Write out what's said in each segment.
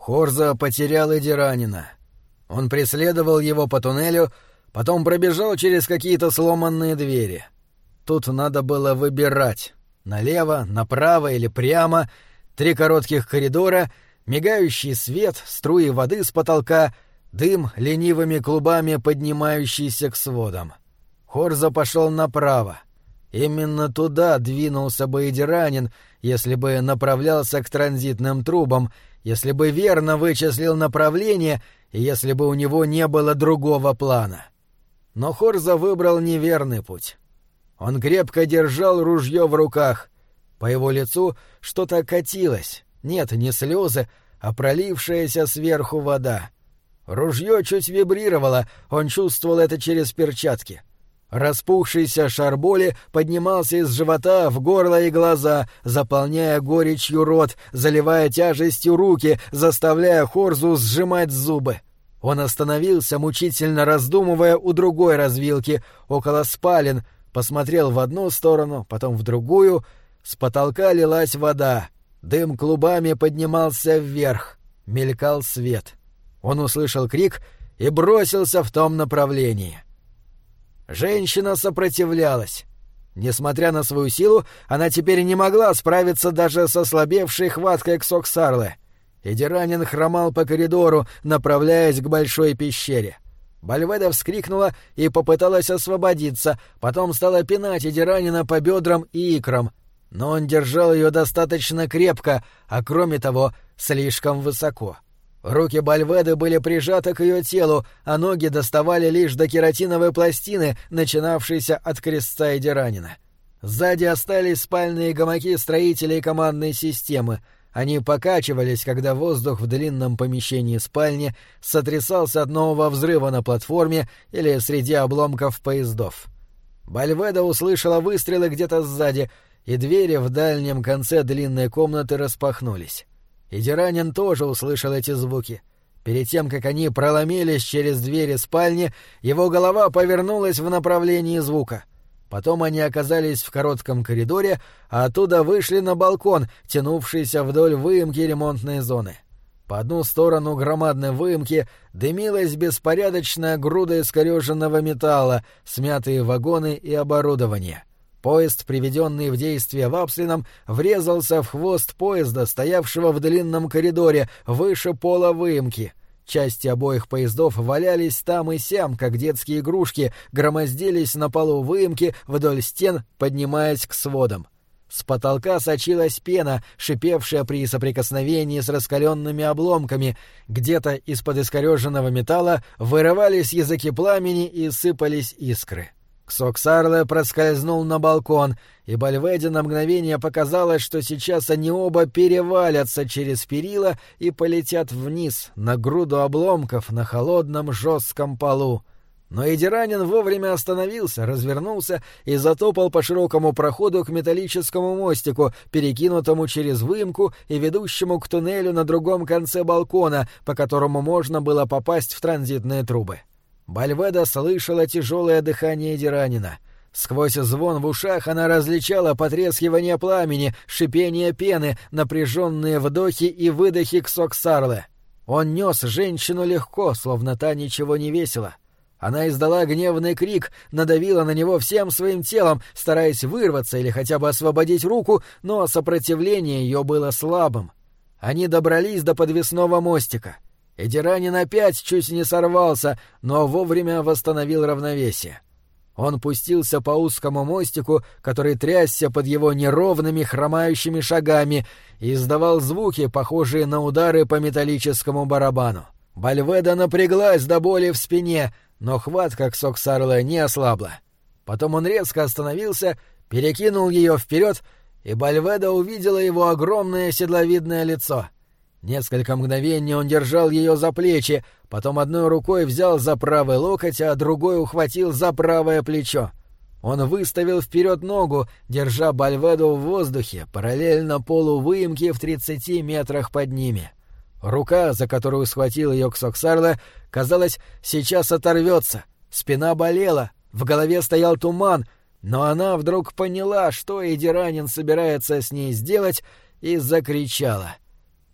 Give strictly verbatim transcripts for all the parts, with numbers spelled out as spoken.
Хорза потерял Эдиранина. Он преследовал его по туннелю, потом пробежал через какие-то сломанные двери. Тут надо было выбирать — налево, направо или прямо, три коротких коридора, мигающий свет, струи воды с потолка, дым ленивыми клубами, поднимающийся к сводам. Хорза пошел направо. Именно туда двинулся бы Эдиранин, если бы направлялся к транзитным трубам, если бы верно вычислил направление и если бы у него не было другого плана. Но Хорза выбрал неверный путь. Он крепко держал ружье в руках. По его лицу что-то катилось. Нет, не слезы, а пролившаяся сверху вода. Ружье чуть вибрировало, он чувствовал это через перчатки. Распухшийся шар боли поднимался из живота в горло и глаза, заполняя горечью рот, заливая тяжестью руки, заставляя Хорзу сжимать зубы. Он остановился, мучительно раздумывая у другой развилки, около спален, посмотрел в одну сторону, потом в другую. С потолка лилась вода, дым клубами поднимался вверх, мелькал свет. Он услышал крик и бросился в том направлении. Женщина сопротивлялась. Несмотря на свою силу, она теперь не могла справиться даже с ослабевшей хваткой Ксоксарлы. Эдиранин хромал по коридору, направляясь к большой пещере. Бальведа вскрикнула и попыталась освободиться, потом стала пинать Эдиранина по бедрам и икрам. Но он держал ее достаточно крепко, а кроме того, слишком высоко. Руки Бальведы были прижаты к ее телу, а ноги доставали лишь до кератиновой пластины, начинавшейся от крестца Эдиранина. Сзади остались спальные гамаки строителей командной системы. Они покачивались, когда воздух в длинном помещении спальни сотрясался от нового взрыва на платформе или среди обломков поездов. Бальведа услышала выстрелы где-то сзади, и двери в дальнем конце длинной комнаты распахнулись. Эдиранин тоже услышал эти звуки. Перед тем, как они проломились через двери спальни, его голова повернулась в направлении звука. Потом они оказались в коротком коридоре, а оттуда вышли на балкон, тянувшийся вдоль выемки ремонтной зоны. По одну сторону громадной выемки дымилась беспорядочная груда искореженного металла, смятые вагоны и оборудование. Поезд, приведенный в действие Вапслином, врезался в хвост поезда, стоявшего в длинном коридоре, выше пола выемки. Части обоих поездов валялись там и сям, как детские игрушки, громоздились на полу выемки вдоль стен, поднимаясь к сводам. С потолка сочилась пена, шипевшая при соприкосновении с раскаленными обломками. Где-то из-под искореженного металла вырывались языки пламени и сыпались искры. Ксоксарле проскользнул на балкон, и Бальведе на мгновение показалось, что сейчас они оба перевалятся через перила и полетят вниз, на груду обломков на холодном жестком полу. Но Эдиранин вовремя остановился, развернулся и затопал по широкому проходу к металлическому мостику, перекинутому через выемку и ведущему к туннелю на другом конце балкона, по которому можно было попасть в транзитные трубы. Бальведа слышала тяжелое дыхание Эдиранина. Сквозь звон в ушах она различала потрескивание пламени, шипение пены, напряженные вдохи и выдохи Ксоксарле. Он нес женщину легко, словно та ничего не весила. Она издала гневный крик, надавила на него всем своим телом, стараясь вырваться или хотя бы освободить руку, но сопротивление ее было слабым. Они добрались до подвесного мостика. Эдиранин опять чуть не сорвался, но вовремя восстановил равновесие. Он пустился по узкому мостику, который трясся под его неровными хромающими шагами, и издавал звуки, похожие на удары по металлическому барабану. Бальведа напряглась до боли в спине, но хватка Ксоксарле не ослабла. Потом он резко остановился, перекинул ее вперед, и Бальведа увидела его огромное седловидное лицо. Несколько мгновений он держал ее за плечи, потом одной рукой взял за правый локоть, а другой ухватил за правое плечо. Он выставил вперед ногу, держа Бальведу в воздухе, параллельно полу выемки в тридцати метрах под ними. Рука, за которую схватил ее Ксоксарле, казалось, сейчас оторвется. Спина болела, в голове стоял туман, но она вдруг поняла, что Эдиранин собирается с ней сделать, и закричала.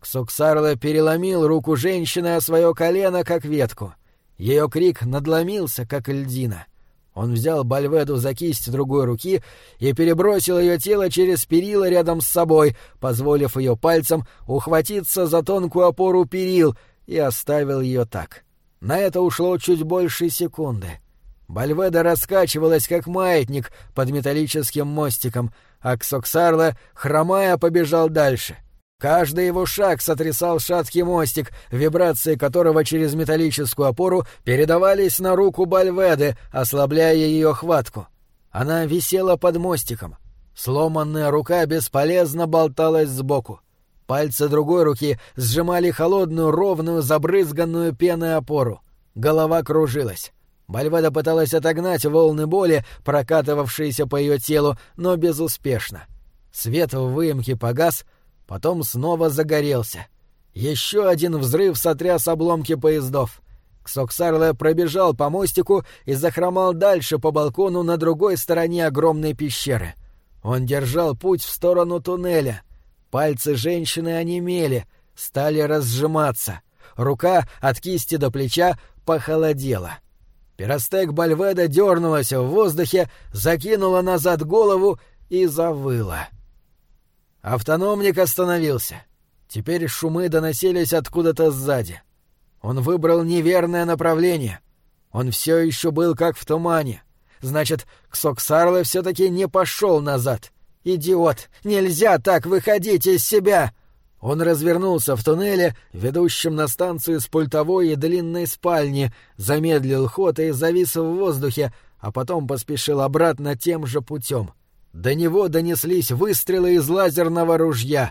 Ксоксарло переломил руку женщины о свое колено, как ветку. Ее крик надломился, как льдина. Он взял Бальведу за кисть другой руки и перебросил ее тело через перила рядом с собой, позволив ее пальцам ухватиться за тонкую опору перил, и оставил ее так. На это ушло чуть больше секунды. Бальведа раскачивалась, как маятник, под металлическим мостиком, а Ксоксарло, хромая, побежал дальше. Каждый его шаг сотрясал шаткий мостик, вибрации которого через металлическую опору передавались на руку Бальведы, ослабляя ее хватку. Она висела под мостиком. Сломанная рука бесполезно болталась сбоку. Пальцы другой руки сжимали холодную, ровную, забрызганную пеной опору. Голова кружилась. Бальведа пыталась отогнать волны боли, прокатывавшиеся по ее телу, но безуспешно. Свет в выемке погас, потом снова загорелся. Еще один взрыв сотряс обломки поездов. Ксоксарло пробежал по мостику и захромал дальше по балкону на другой стороне огромной пещеры. Он держал путь в сторону туннеля. Пальцы женщины онемели, стали разжиматься. Рука от кисти до плеча похолодела. Пиростек Бальведа дернулась в воздухе, закинула назад голову и завыла. Автономник остановился. Теперь шумы доносились откуда-то сзади. Он выбрал неверное направление. Он все еще был как в тумане. Значит, Ксоксарло все-таки не пошел назад. «Идиот! Нельзя так выходить из себя!» Он развернулся в туннеле, ведущем на станцию с пультовой и длинной спальни, замедлил ход и завис в воздухе, а потом поспешил обратно тем же путем. До него донеслись выстрелы из лазерного ружья.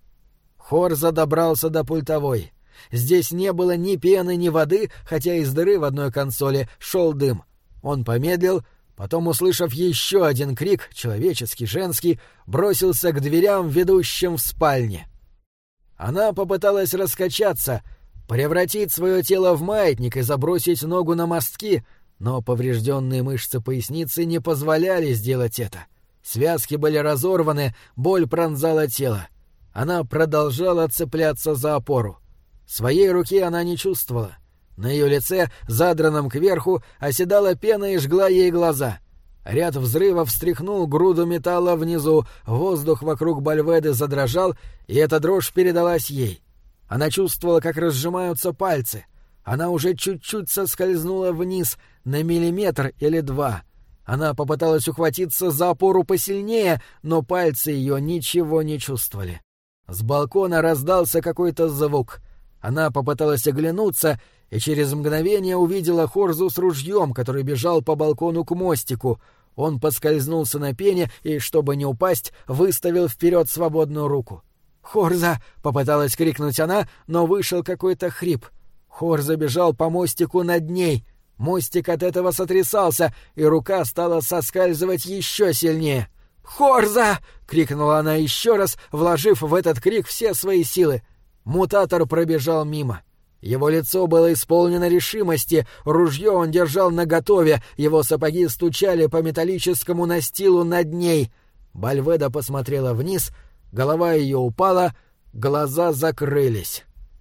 Хорза добрался до пультовой. Здесь не было ни пены, ни воды, хотя из дыры в одной консоли шел дым. Он помедлил, потом, услышав еще один крик, человеческий, женский, бросился к дверям, ведущим в спальне. Она попыталась раскачаться, превратить свое тело в маятник и забросить ногу на мостки, но поврежденные мышцы поясницы не позволяли сделать это. Связки были разорваны, боль пронзала тело. Она продолжала цепляться за опору. Своей руки она не чувствовала. На ее лице, задранном кверху, оседала пена и жгла ей глаза. Ряд взрывов встряхнул груду металла внизу, воздух вокруг Бальведы задрожал, и эта дрожь передалась ей. Она чувствовала, как разжимаются пальцы. Она уже чуть-чуть соскользнула вниз, на миллиметр или два. Она попыталась ухватиться за опору посильнее, но пальцы ее ничего не чувствовали. С балкона раздался какой-то звук. Она попыталась оглянуться и через мгновение увидела Хорзу с ружьем, который бежал по балкону к мостику. Он поскользнулся на пене и, чтобы не упасть, выставил вперед свободную руку. «Хорза!» — попыталась крикнуть она, но вышел какой-то хрип. Хорза бежал по мостику над ней. Мостик от этого сотрясался, и рука стала соскальзывать еще сильнее. «Хорза!» — крикнула она еще раз, вложив в этот крик все свои силы. Мутатор пробежал мимо. Его лицо было исполнено решимости, ружье он держал наготове, его сапоги стучали по металлическому настилу над ней. Бальведа посмотрела вниз, голова ее упала, глаза закрылись.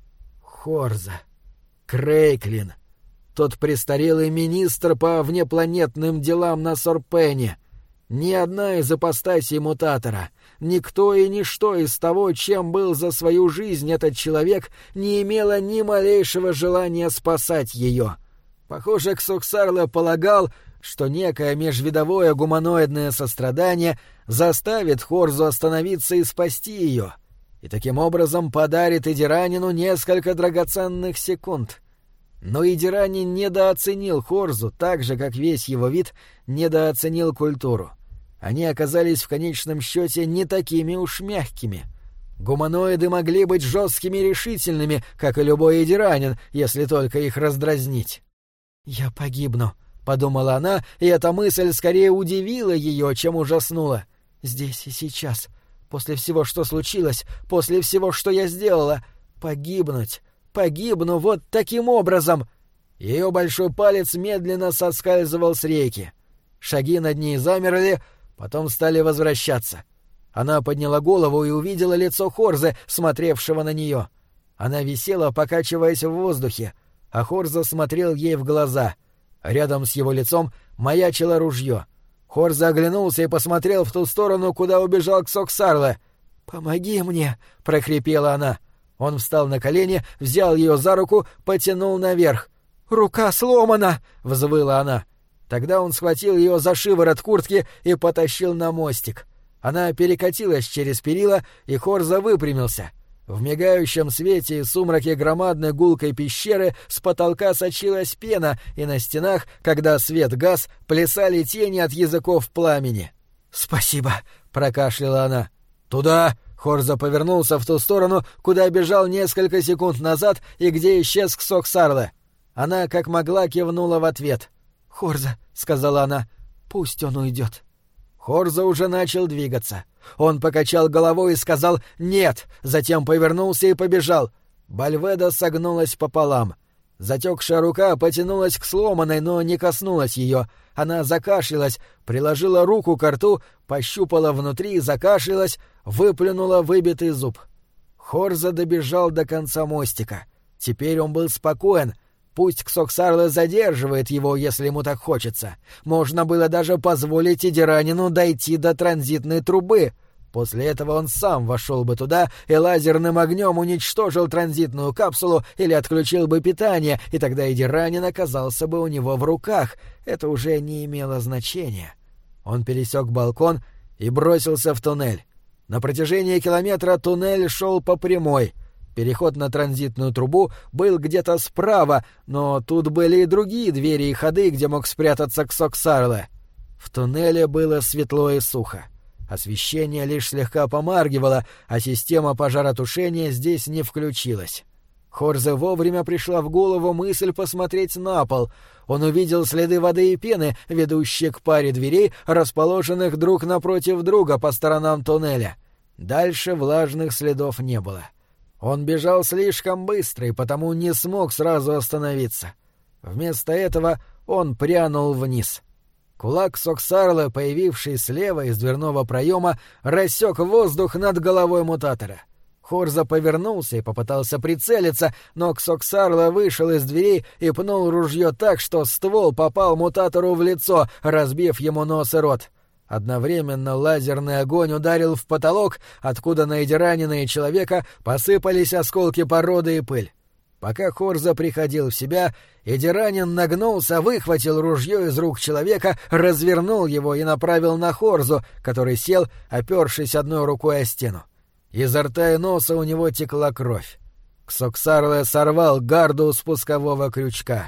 Хорза. Крейклин. Тот престарелый министр по внепланетным делам на Сорпене. Ни одна из ипостасей мутатора, никто и ничто из того, чем был за свою жизнь этот человек, не имело ни малейшего желания спасать ее. Похоже, Ксоксарло полагал, что некое межвидовое гуманоидное сострадание заставит Хорзу остановиться и спасти ее, и таким образом подарит Идиранину несколько драгоценных секунд. Но Идиранин недооценил Хорзу так же, как весь его вид недооценил культуру. Они оказались в конечном счете не такими уж мягкими. Гуманоиды могли быть жесткими и решительными, как и любой Идиранин, если только их раздразнить. «Я погибну», — подумала она, и эта мысль скорее удивила ее, чем ужаснула. «Здесь и сейчас, после всего, что случилось, после всего, что я сделала, погибнуть». Погибну вот таким образом!» Ее большой палец медленно соскальзывал с рейки. Шаги над ней замерли, потом стали возвращаться. Она подняла голову и увидела лицо Хорзы, смотревшего на нее. Она висела, покачиваясь в воздухе, а Хорза смотрел ей в глаза. Рядом с его лицом маячило ружье. Хорза оглянулся и посмотрел в ту сторону, куда убежал Ксоксарле. «Помоги мне!» — прохрипела она. Он встал на колени, взял ее за руку, потянул наверх. «Рука сломана!» — взвыла она. Тогда он схватил ее за шиворот куртки и потащил на мостик. Она перекатилась через перила, и Хорза выпрямился. В мигающем свете и сумраке громадной гулкой пещеры с потолка сочилась пена, и на стенах, когда свет гас, плясали тени от языков пламени. «Спасибо!» — прокашляла она. «Туда!» — Хорза повернулся в ту сторону, куда бежал несколько секунд назад и где исчез Ксоксарле. Она как могла кивнула в ответ. «Хорза!» — сказала она. «Пусть он уйдет». Хорза уже начал двигаться. Он покачал головой и сказал «нет», затем повернулся и побежал. Бальведа согнулась пополам. Затекшая рука потянулась к сломанной, но не коснулась ее. Она закашлялась, приложила руку к рту, пощупала внутри, закашлялась, выплюнула выбитый зуб. Хорза добежал до конца мостика. Теперь он был спокоен. Пусть Ксоксарле задерживает его, если ему так хочется. Можно было даже позволить Идиранину дойти до транзитной трубы. После этого он сам вошел бы туда и лазерным огнем уничтожил транзитную капсулу или отключил бы питание, и тогда Идиранин оказался бы у него в руках. Это уже не имело значения. Он пересек балкон и бросился в туннель. На протяжении километра туннель шел по прямой. Переход на транзитную трубу был где-то справа, но тут были и другие двери и ходы, где мог спрятаться Ксоксарле. В туннеле было светло и сухо. Освещение лишь слегка помаргивало, а система пожаротушения здесь не включилась. Хорзе вовремя пришла в голову мысль посмотреть на пол. Он увидел следы воды и пены, ведущие к паре дверей, расположенных друг напротив друга по сторонам туннеля. Дальше влажных следов не было. Он бежал слишком быстро и потому не смог сразу остановиться. Вместо этого он прянул вниз. Кулак Ксоксарле, появивший слева из дверного проема, рассек воздух над головой мутатора. Хорза повернулся и попытался прицелиться, но Ксоксарле вышел из дверей и пнул ружье так, что ствол попал мутатору в лицо, разбив ему нос и рот. Одновременно лазерный огонь ударил в потолок, откуда на Идиранина и человека посыпались осколки породы и пыль. Пока Хорза приходил в себя, Идиранин нагнулся, выхватил ружье из рук человека, развернул его и направил на Хорзу, который сел, опершись одной рукой о стену. Изо рта и носа у него текла кровь. Ксоксарле сорвал гарду спускового крючка.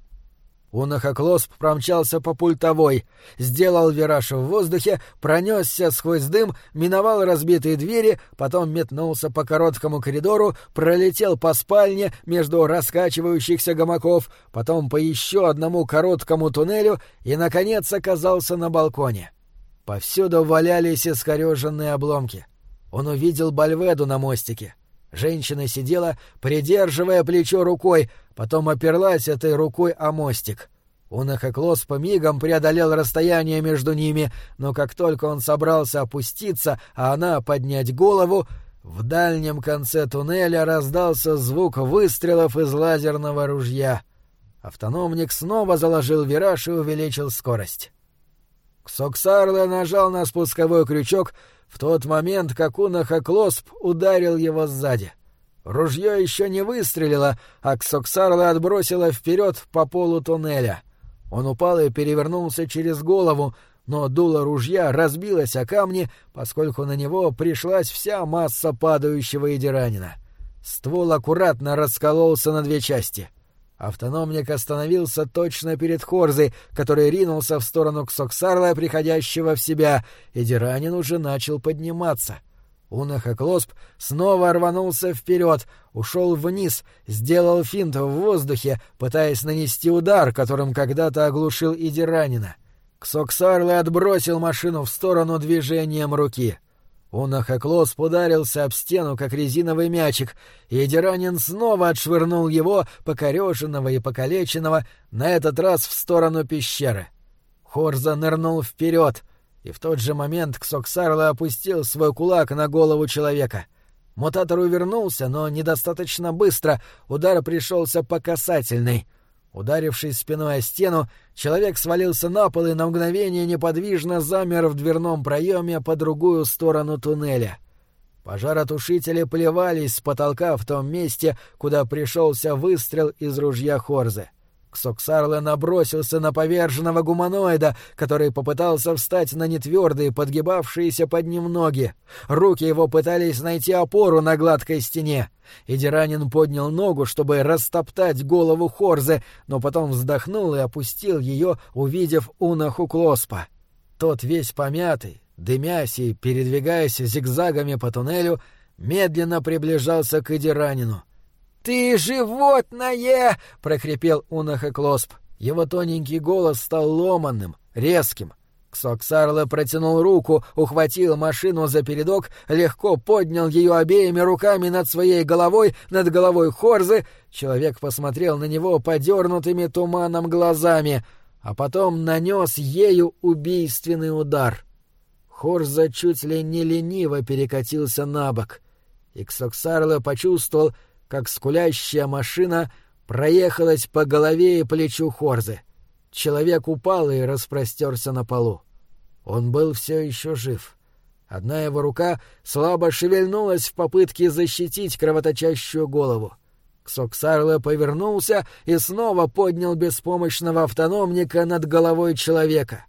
Унахоклосп промчался по пультовой, сделал вираж в воздухе, пронесся сквозь дым, миновал разбитые двери, потом метнулся по короткому коридору, пролетел по спальне между раскачивающихся гамаков, потом по еще одному короткому туннелю и, наконец, оказался на балконе. Повсюду валялись искореженные обломки. Он увидел Бальведу на мостике. Женщина сидела, придерживая плечо рукой, потом оперлась этой рукой о мостик. Унахоклосп мигом преодолел расстояние между ними, но как только он собрался опуститься, а она поднять голову, в дальнем конце туннеля раздался звук выстрелов из лазерного ружья. Автономник снова заложил вираж и увеличил скорость. Ксоксарле нажал на спусковой крючок в тот момент, как Унахоклосп ударил его сзади. Ружье еще не выстрелило, а Ксоксарле отбросило вперед по полу туннеля. Он упал и перевернулся через голову, но дуло ружья разбилось о камни, поскольку на него пришлась вся масса падающего Идиранина. Ствол аккуратно раскололся на две части. Автономник остановился точно перед Хорзой, который ринулся в сторону Ксоксарле, приходящего в себя. Идиранин уже начал подниматься. Унахоклосп снова рванулся вперед, ушел вниз, сделал финт в воздухе, пытаясь нанести удар, которым когда-то оглушил Идиранина. Ксоксарле отбросил машину в сторону движением руки. Унахоклосп ударился об стену, как резиновый мячик, и Идиранин снова отшвырнул его, покореженного и покалеченного, на этот раз в сторону пещеры. Хорза нырнул вперед, и в тот же момент Ксоксарле опустил свой кулак на голову человека. Мутатор увернулся, но недостаточно быстро, удар пришелся по касательной. Ударившись спиной о стену, человек свалился на пол и на мгновение неподвижно замер в дверном проеме по другую сторону туннеля. Пожаротушители плевались с потолка в том месте, куда пришелся выстрел из ружья Хорзы. Ксоксарле набросился на поверженного гуманоида, который попытался встать на нетвердые, подгибавшиеся под ним ноги. Руки его пытались найти опору на гладкой стене. Идиранин поднял ногу, чтобы растоптать голову Хорзы, но потом вздохнул и опустил ее, увидев Унаху Клоспа. Тот весь помятый, дымясь и передвигаясь зигзагами по туннелю, медленно приближался к Идиранину. «Ты животное!» — прохрипел Унаха Клосп. Его тоненький голос стал ломанным, резким. Ксоксарле протянул руку, ухватил машину за передок, легко поднял ее обеими руками над своей головой, над головой Хорзы. Человек посмотрел на него подернутыми туманом глазами, а потом нанес ею убийственный удар. Хорза чуть ли не лениво перекатился на бок, и Ксоксарле почувствовал, как скулящая машина проехалась по голове и плечу Хорзы. Человек упал и распростерся на полу. Он был все еще жив. Одна его рука слабо шевельнулась в попытке защитить кровоточащую голову. Ксоксарле повернулся и снова поднял беспомощного автономника над головой человека.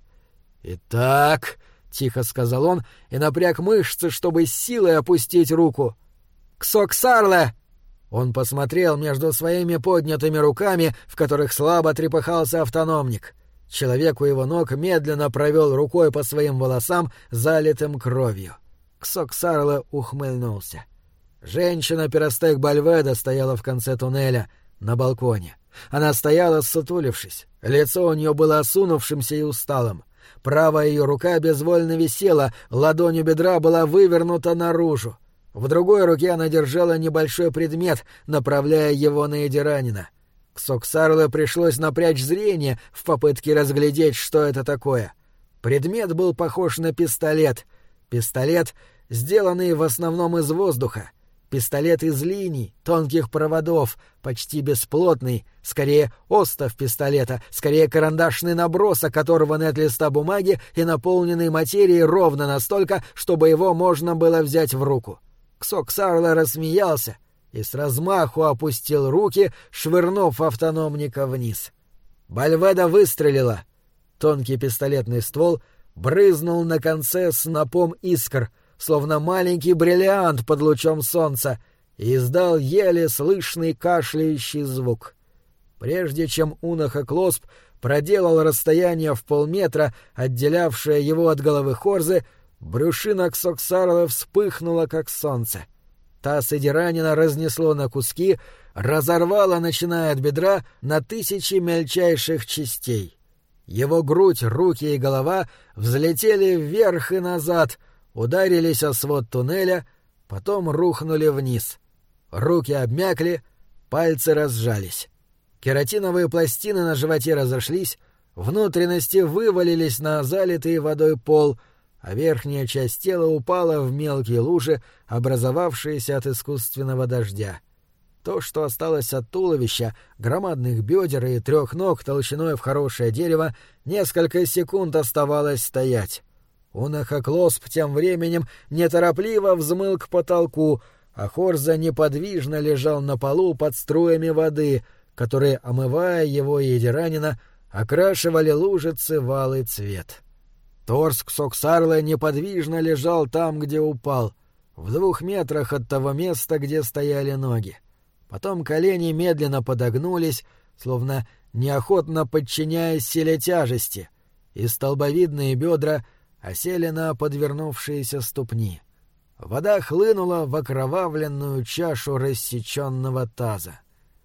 «Итак», — тихо сказал он и напряг мышцы, чтобы с силой опустить руку. «Ксоксарле!» Он посмотрел между своими поднятыми руками, в которых слабо трепыхался автономник. Человек у его ног медленно провел рукой по своим волосам, залитым кровью. Ксоксарле ухмыльнулся. Женщина Пиростек Бальведа стояла в конце туннеля, на балконе. Она стояла, ссутулившись. Лицо у нее было осунувшимся и усталым. Правая ее рука безвольно висела, ладонь у бедра была вывернута наружу. В другой руке она держала небольшой предмет, направляя его на Идиранина. Ксоксарле пришлось напрячь зрение в попытке разглядеть, что это такое. Предмет был похож на пистолет. Пистолет, сделанный в основном из воздуха. Пистолет из линий, тонких проводов, почти бесплотный, скорее остов пистолета, скорее карандашный набросок, оторванный от листа бумаги и наполненный материей ровно настолько, чтобы его можно было взять в руку. Ксоксарле рассмеялся и с размаху опустил руки, швырнув автономника вниз. Бальведа выстрелила. Тонкий пистолетный ствол брызнул на конце снопом искр, словно маленький бриллиант под лучом солнца, и издал еле слышный кашляющий звук. Прежде чем Унаха Клосп проделал расстояние в полметра, отделявшее его от головы Хорзы, брюшина Ксоксарле вспыхнула, как солнце. Таз Идиранина разнесло на куски, разорвало, начиная от бедра, на тысячи мельчайших частей. Его грудь, руки и голова взлетели вверх и назад, ударились о свод туннеля, потом рухнули вниз. Руки обмякли, пальцы разжались. Кератиновые пластины на животе разошлись, внутренности вывалились на залитый водой пол, а верхняя часть тела упала в мелкие лужи, образовавшиеся от искусственного дождя. То, что осталось от туловища, громадных бедер и трех ног толщиной в хорошее дерево, несколько секунд оставалось стоять. Унаха Клосп тем временем неторопливо взмыл к потолку, а Хорза неподвижно лежал на полу под струями воды, которые, омывая его и Идиранина, окрашивали лужицы в алый цвет. Торс Ксоксарле неподвижно лежал там, где упал, в двух метрах от того места, где стояли ноги. Потом колени медленно подогнулись, словно неохотно подчиняясь силе тяжести, и столбовидные бедра осели на подвернувшиеся ступни. Вода хлынула в окровавленную чашу рассеченного таза.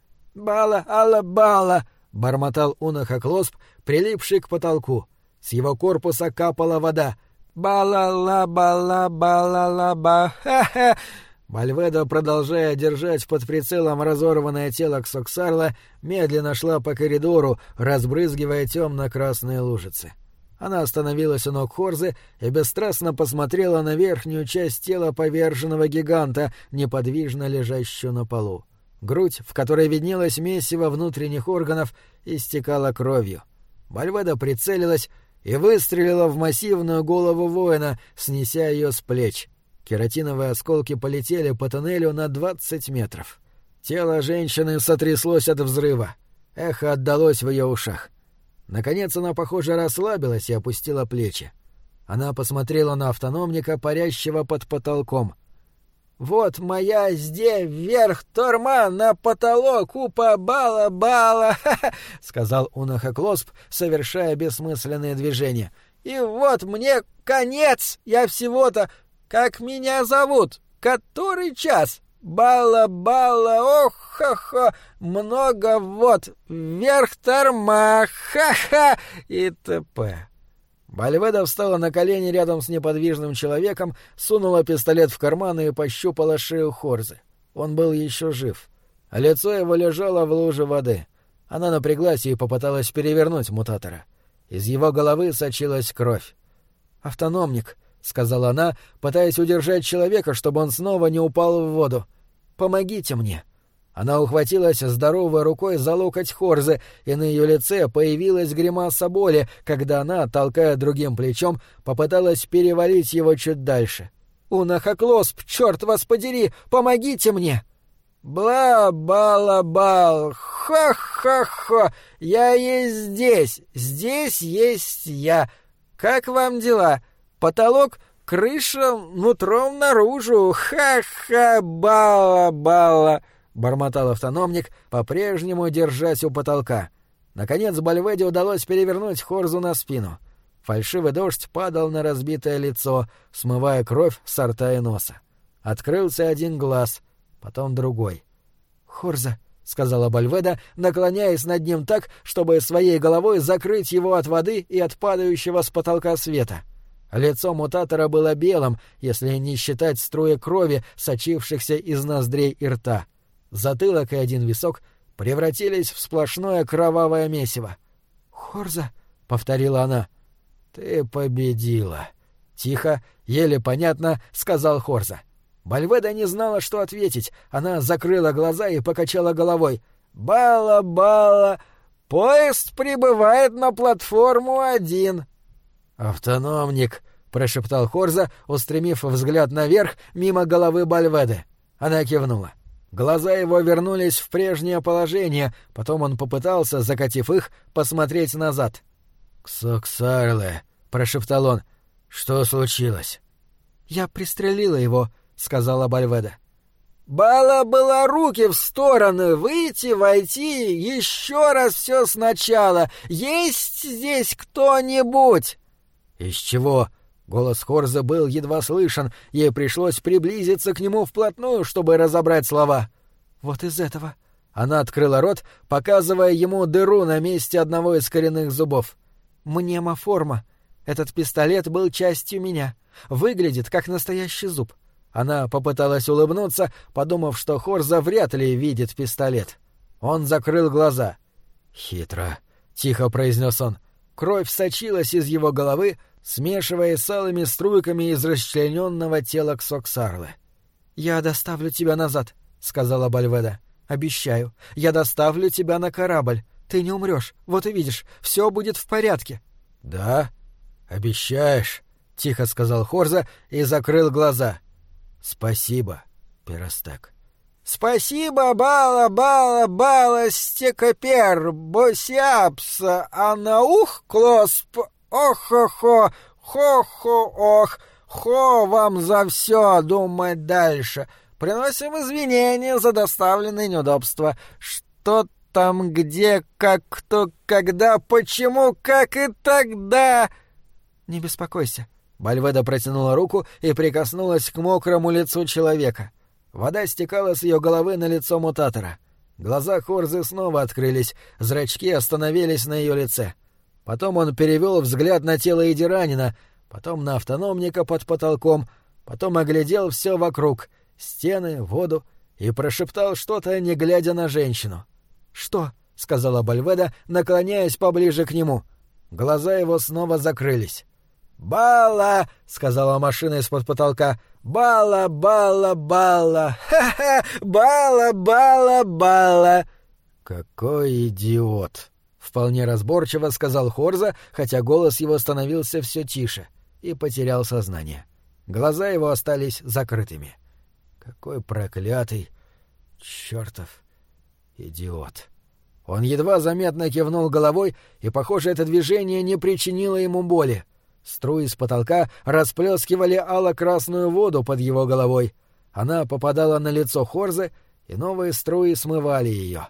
«Бала, алла, бала!» — бормотал Унаха Клосп, прилипший к потолку. С его корпуса капала вода. «Бала-ла-бала-бала-ла-ба! Ха-ха!» Бальведа, продолжая держать под прицелом разорванное тело Ксоксарле, медленно шла по коридору, разбрызгивая темно-красные лужицы. Она остановилась у ног Хорзы и бесстрастно посмотрела на верхнюю часть тела поверженного гиганта, неподвижно лежащую на полу. Грудь, в которой виднелось месиво внутренних органов, истекала кровью. Бальведа прицелилась и выстрелила в массивную голову воина, снеся ее с плеч. Кератиновые осколки полетели по туннелю на двадцать метров. Тело женщины сотряслось от взрыва. Эхо отдалось в ее ушах. Наконец она, похоже, расслабилась и опустила плечи. Она посмотрела на автономника, парящего под потолком. «Вот моя здесь вверх торма на потолок упа бала-бала!» — сказал Унахоклосп, совершая бессмысленные движения. «И вот мне конец! Я всего-то... Как меня зовут? Который час? Бала-бала! Ох-хо-хо! Много вот! Вверх торма! Ха-ха!» и т.п. Бальведа встала на колени рядом с неподвижным человеком, сунула пистолет в карман и пощупала шею Хорзы. Он был еще жив. А лицо его лежало в луже воды. Она напряглась и попыталась перевернуть мутатора. Из его головы сочилась кровь. «Автономник», — сказала она, пытаясь удержать человека, чтобы он снова не упал в воду. «Помогите мне». Она ухватилась здоровой рукой за локоть Хорзы, и на ее лице появилась гримаса боли, когда она, толкая другим плечом, попыталась перевалить его чуть дальше. «Унахоклосп, черт вас подери, помогите мне!» «Бла-бала-бал! Хо-хо-хо! Я есть здесь! Здесь есть я! Как вам дела? Потолок, крыша, нутром наружу! Ха-ха-бала-бала!» — бормотал автономник, по-прежнему держась у потолка. Наконец Бальведе удалось перевернуть Хорзу на спину. Фальшивый дождь падал на разбитое лицо, смывая кровь с рта и носа. Открылся один глаз, потом другой. «Хорза», — сказала Бальведа, наклоняясь над ним так, чтобы своей головой закрыть его от воды и от падающего с потолка света. Лицо мутатора было белым, если не считать струи крови, сочившихся из ноздрей и рта. Затылок и один висок превратились в сплошное кровавое месиво. «Хорза», — повторила она. «Ты победила», — тихо, еле понятно сказал Хорза. Бальведа не знала, что ответить. Она закрыла глаза и покачала головой. «Бала-бала! Поезд прибывает на платформу один!» «Автономник!» — прошептал Хорза, устремив взгляд наверх мимо головы Бальведы. Она кивнула. Глаза его вернулись в прежнее положение, потом он попытался, закатив их, посмотреть назад. «Ксоксарле!» — прошептал он. «Что случилось?» «Я пристрелила его», — сказала Бальведа. «Бала была руки в стороны, выйти, войти, еще раз все сначала. Есть здесь кто-нибудь?» «Из чего?» Голос Хорза был едва слышен, ей пришлось приблизиться к нему вплотную, чтобы разобрать слова. «Вот из этого». Она открыла рот, показывая ему дыру на месте одного из коренных зубов. «Мнемоформа. Этот пистолет был частью меня. Выглядит, как настоящий зуб». Она попыталась улыбнуться, подумав, что Хорза вряд ли видит пистолет. Он закрыл глаза. «Хитро», — тихо произнес он. Кровь сочилась из его головы, смешиваясь с алыми струйками из расчлененного тела Ксоксарлы. «Я доставлю тебя назад», — сказала Бальведа. «Обещаю, я доставлю тебя на корабль. Ты не умрешь, вот и видишь, все будет в порядке». «Да? Обещаешь?» — тихо сказал Хорза и закрыл глаза. «Спасибо, Перостек». «Спасибо, бала-бала-бала, стекопер, босиапса, анаух, клосп, ох-хо-хо, хо-хо-ох, хо вам за все думать дальше. Приносим извинения за доставленные неудобства. Что там, где, как, кто, когда, почему, как и тогда...» «Не беспокойся». Бальведа протянула руку и прикоснулась к мокрому лицу человека. Вода стекала с ее головы на лицо мутатора. Глаза Хорзы снова открылись, зрачки остановились на ее лице. Потом он перевел взгляд на тело Идиранина, потом на автономника под потолком, потом оглядел все вокруг — стены, воду — и прошептал что-то, не глядя на женщину. «Что?» — сказала Бальведа, наклоняясь поближе к нему. Глаза его снова закрылись. «Бала!» — сказала машина из-под потолка. «Бала, бала, бала! Ха-ха! Бала, бала, бала!» «Какой идиот!» — вполне разборчиво сказал Хорза, хотя голос его становился все тише, и потерял сознание. Глаза его остались закрытыми. «Какой проклятый, чертов идиот!» Он едва заметно кивнул головой, и, похоже, это движение не причинило ему боли. Струи с потолка расплескивали ало-красную воду под его головой. Она попадала на лицо Хорзы, и новые струи смывали ее.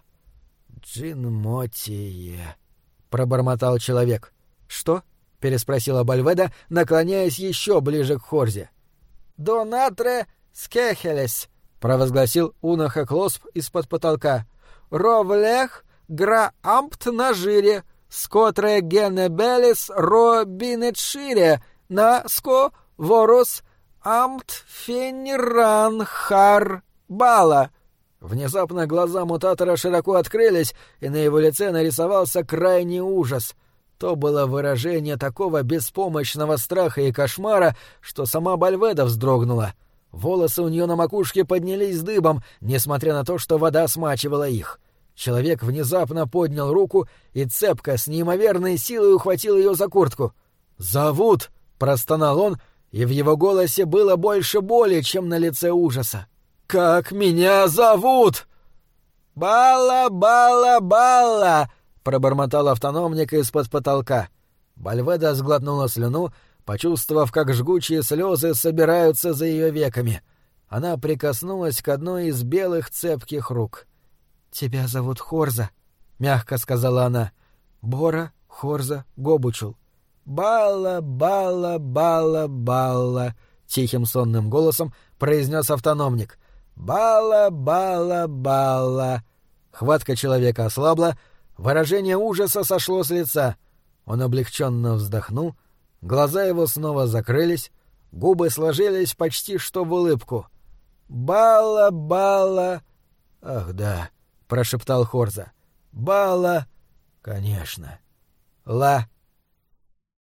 «Джинмотие», — пробормотал человек. «Что?» — переспросила Бальведа, наклоняясь еще ближе к Хорзе. «Донатре скехелес», — провозгласил Унаха Клосп из-под потолка. «Ровлех граампт на жире, скотре генебелис робинетшире, наско ворос амт фениран хар бала». Внезапно глаза мутатора широко открылись, и на его лице нарисовался крайний ужас. То было выражение такого беспомощного страха и кошмара, что сама Бальведа вздрогнула. Волосы у нее на макушке поднялись дыбом, несмотря на то, что вода смачивала их. Человек внезапно поднял руку и цепко, с неимоверной силой ухватил ее за куртку. «Зовут!» — простонал он, и в его голосе было больше боли, чем на лице ужаса. «Как меня зовут?» «Бала, бала, бала!» — пробормотал автономник из-под потолка. Бальведа сглотнула слюну, почувствовав, как жгучие слезы собираются за ее веками. Она прикоснулась к одной из белых цепких рук. «Тебя зовут Хорза», — мягко сказала она. «Бора, Хорза, Гобучул». «Бала, бала, бала, бала», — тихим сонным голосом произнес автономник. «Бала, бала, бала». Хватка человека ослабла, выражение ужаса сошло с лица. Он облегченно вздохнул, глаза его снова закрылись, губы сложились почти что в улыбку. «Бала, бала...» «Ах да», — прошептал Хорза. «Бала...» «Конечно». «Ла...»